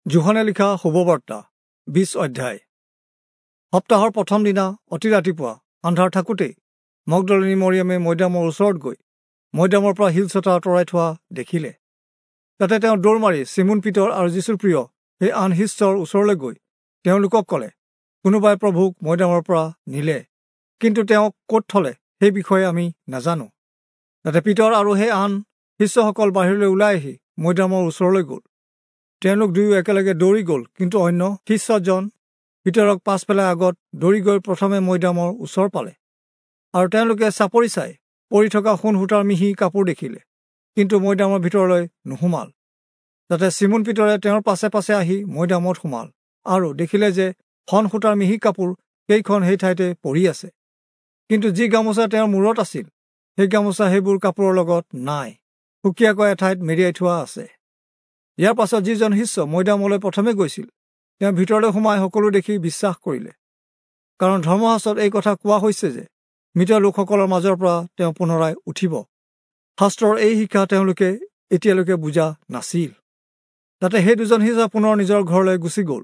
জোহনে লিখা শুভবাৰ্তা 20 অধ্যায়। সপ্তাহৰ প্ৰথম দিনা অতি ৰাতিপুৱা আন্ধাৰ থাকোঁতেই মগদলিনী মৰিয়ামে মৈদামৰ ওচৰত গৈ মৈদামৰ পৰা শিলচটা আঁতৰাই থোৱা দেখিলে। তাতে তেওঁ দৌৰ মাৰি চিমুন পিতৰ আৰু যীশুৰ প্ৰিয় সেই আন শিষ্যৰ ওচৰলৈ গৈ তেওঁলোকক ক'লে, কোনোবাই প্ৰভুক মৈদামৰ পৰা নিলে, কিন্তু তেওঁক ক'ত থলে সেই বিষয়ে আমি নাজানো। তাতে পিতৰ আৰু সেই আন শিষ্যসকল বাহিৰলৈ ওলাই আহি মৈদামৰ ওচৰলৈ গ'ল। তেওঁলোক দুয়ো একেলগে দৌৰি গ'ল, কিন্তু অন্য শিষ্যজন পিতৰক পাছ পেলাই আগত দৌৰি গৈ প্ৰথমে মৈদামৰ ওচৰ পালে। আৰু তেওঁলোকে চাপৰি চাই পৰি থকা সোণ সূতাৰ মিহি কাপোৰ দেখিলে, কিন্তু মৈদামৰ ভিতৰলৈ নোসোমাল। তাতে চিমুন পিতৰে তেওঁৰ পাছে পাছে আহি মৈদামত সোমাল আৰু দেখিলে যে শণ সূতাৰ মিহি কাপোৰ কেইখন সেই ঠাইতে পৰি আছে, কিন্তু যি গামোচা তেওঁৰ মূৰত আছিল সেই গামোচা সেইবোৰ কাপোৰৰ লগত নাই, সুকীয়াকৈ এঠাইত মেৰিয়াই থোৱা আছে। ইয়াৰ পাছত যিজন শিষ্য মৈদামলৈ প্ৰথমে গৈছিল তেওঁ ভিতৰলৈ সোমাই সকলো দেখি বিশ্বাস কৰিলে, কাৰণ ধৰ্মশাস্ত্ৰত এই কথা কোৱা হৈছে যে মৃত লোকসকলৰ মাজৰ পৰা তেওঁ পুনৰাই উঠিব। শাস্ত্ৰৰ এই শিক্ষা তেওঁলোকে এতিয়ালৈকে বুজা নাছিল। তাতে সেই দুজন শিষ্য পুনৰ নিজৰ ঘৰলৈ গুচি গ'ল।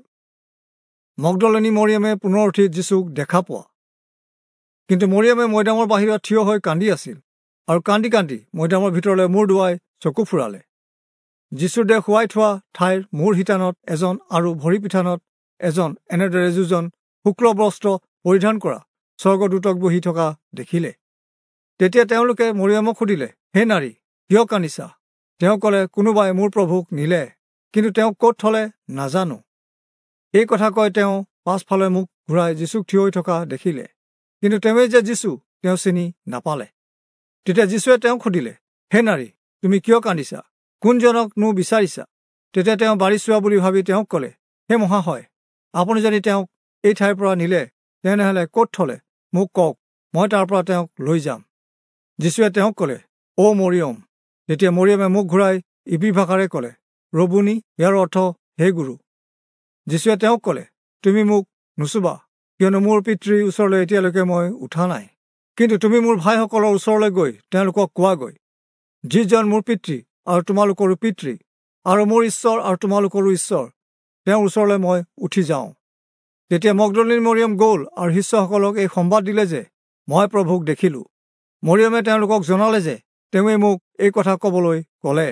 মগদলিনী মৰিয়ামে পুনৰ উঠি যীচুক দেখা পোৱা। কিন্তু মৰিয়ামে মৈদামৰ বাহিৰত থিয় হৈ কান্দি আছিল, আৰু কান্দি কান্দি মৈদামৰ ভিতৰলৈ মূৰ দুৱাই চকু ফুৰালে। যীশুৰ দেহ শুৱাই থোৱা ঠাইৰ মূৰ শিতানত এজন আৰু ভৰি পিঠানত এজন এনেদৰে দুজন শুক্ল বস্ত্ৰ পৰিধান কৰা স্বৰ্গদূতক বহি থকা দেখিলে। তেতিয়া তেওঁলোকে মৰিয়ামক সুধিলে, হে নাৰী, কিয় কান্দিছা? তেওঁ ক'লে, কোনোবাই মোৰ প্ৰভুক নিলে, কিন্তু তেওঁক ক'ত থলে নাজানো। এই কথা কৈ তেওঁ পাছফালে মুখ ঘূৰাই যীচুক থিয় হৈ থকা দেখিলে, কিন্তু তেওঁৱেই যে যীচু তেওঁ চিনি নাপালে। তেতিয়া যীচুৱে তেওঁক সুধিলে, হে নাৰী, তুমি কিয় কান্দিছা? কোনজনকনো বিচাৰিছা? তেতিয়া তেওঁ বাৰী চোৱা বুলি ভাবি তেওঁক ক'লে, হে মহাশয়, আপুনি যদি তেওঁক এই ঠাইৰ পৰা নিলে তেনেহলে ক'ত থলে মোক কওক, মই তাৰ পৰা তেওঁক লৈ যাম। যীচুৱে তেওঁক ক'লে, অ মৰিয়ম। তেতিয়া মৰিয়মে মুখ ঘূৰাই ইব্ৰী ভাষাৰে ক'লে, ৰবুনি, ইয়াৰ অৰ্থ হে গুৰু। যীচুৱে তেওঁক ক'লে, তুমি মোক নুচুবা, কিয়নো মোৰ পিতৃৰ ওচৰলৈ এতিয়ালৈকে মই উঠা নাই, কিন্তু তুমি মোৰ ভাইসকলৰ ওচৰলৈ গৈ তেওঁলোকক কোৱাগৈ, যিজন মোৰ পিতৃ আৰু তোমালোকৰো পিতৃ, আৰু মোৰ ঈশ্বৰ আৰু তোমালোকৰো ঈশ্বৰ, তেওঁৰ ওচৰলৈ মই উঠি যাওঁ। তেতিয়া মগদলিনী মৰিয়ম গ'ল আৰু শিষ্যসকলক এই সম্বাদ দিলে যে মই প্ৰভুক দেখিলো। মৰিয়মে তেওঁলোকক জনালে যে তেওঁৱে মোক এই কথা ক'বলৈ ক'লে।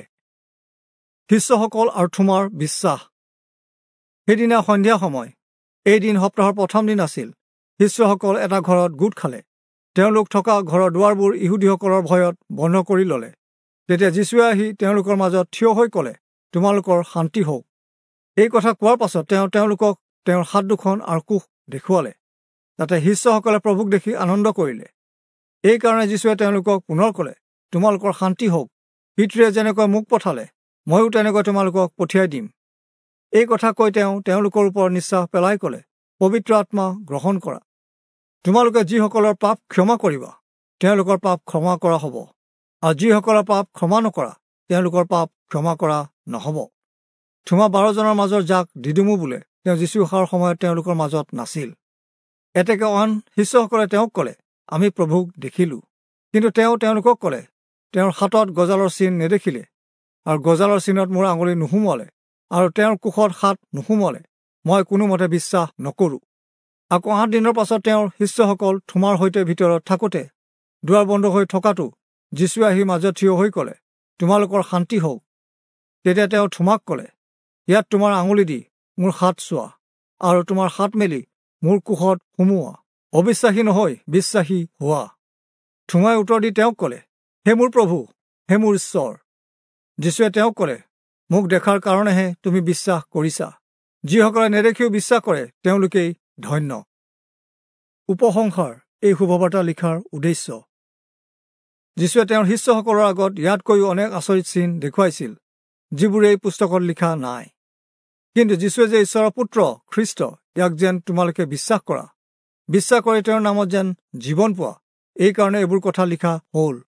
শিষ্যসকল আৰু থোমাৰ বিশ্বাস। সেইদিনা সন্ধিয়া সময়, এই দিন সপ্তাহৰ প্ৰথম দিন আছিল। শিষ্যসকল এটা ঘৰত গোট খালে। তেওঁলোক থকা ঘৰৰ দুৱাৰবোৰ ইহুদীসকলৰ ভয়ত বন্ধ কৰি ল'লে। তেতিয়া যীচুৱে আহি তেওঁলোকৰ মাজত থিয় হৈ ক'লে, তোমালোকৰ শান্তি হওক। এই কথা কোৱাৰ পাছত তেওঁ তেওঁলোকক তেওঁৰ হাত দুখন আৰু কোষ দেখুৱালে। তাতে শিষ্যসকলে প্ৰভুক দেখি আনন্দ কৰিলে। এই কাৰণে যীচুৱে তেওঁলোকক পুনৰ ক'লে, তোমালোকৰ শান্তি হওক। পিতৃয়ে যেনেকৈ মোক পঠালে ময়ো তেনেকৈ তোমালোকক পঠিয়াই দিম। এই কথা কৈ তেওঁ তেওঁলোকৰ ওপৰত নিশ্বাস পেলাই ক'লে, পবিত্ৰ আত্মা গ্ৰহণ কৰা। তোমালোকে যিসকলৰ পাপ ক্ষমা কৰিবা তেওঁলোকৰ পাপ ক্ষমা কৰা হ'ব, আৰু যিসকলৰ পাপ ক্ষমা নকৰা তেওঁলোকৰ পাপ ক্ষমা কৰা নহ'ব। থোমা 12 জনৰ মাজৰ যাক দিদুমো বোলে, তেওঁ যীচু অহাৰ সময়ত তেওঁলোকৰ মাজত নাছিল। এতেকে আন শিষ্যসকলে তেওঁক ক'লে, আমি প্ৰভুক দেখিলো। কিন্তু তেওঁ তেওঁলোকক ক'লে, তেওঁৰ হাতত গজালৰ চিন নেদেখিলে, আৰু গজালৰ চিনত মোৰ আঙুলি নুসুমুৱালে, আৰু তেওঁৰ কোষত হাত নুসুমুৱালে মই কোনোমতে বিশ্বাস নকৰো। আকৌ 8 দিনৰ পাছত তেওঁৰ শিষ্যসকল থোমাৰ সৈতে ভিতৰত থাকোঁতে দুৱাৰ বন্ধ হৈ থকাটো যীচুৱে আহি মাজত থিয় হৈ ক'লে, তোমালোকৰ শান্তি হওক। তেতিয়া তেওঁ থোমাক ক'লে, ইয়াত তোমাৰ আঙুলি দি মোৰ হাত চোৱা, আৰু তোমাৰ হাত মেলি মোৰ কোষত সুমুওৱা। অবিশ্বাসী নহৈ বিশ্বাসী হোৱা। থোমাই উত্তৰ দি তেওঁক ক'লে, হে মোৰ প্ৰভু, হে মোৰ ঈশ্বৰ। যীচুৱে তেওঁক ক'লে, মোক দেখাৰ কাৰণেহে তুমি বিশ্বাস কৰিছা। যিসকলে নেদেখিও বিশ্বাস কৰে তেওঁলোকেই ধন্য। উপসংহাৰ। এই শুভবাৰ্তা লিখাৰ উদ্দেশ্য। যীচুৱে তেওঁৰ শিষ্যসকলৰ আগত ইয়াতকৈও অনেক আচৰিত চিন দেখুৱাইছিল, যিবোৰ এই পুস্তকত লিখা নাই। কিন্তু যীচুৱে যে ঈশ্বৰৰ পুত্ৰ খ্ৰীষ্ট, ইয়াক যেন তোমালোকে বিশ্বাস কৰা, বিশ্বাস কৰি তেওঁৰ নামত যেন জীৱন পোৱা, এই কাৰণে এইবোৰ কথা লিখা হ'ল।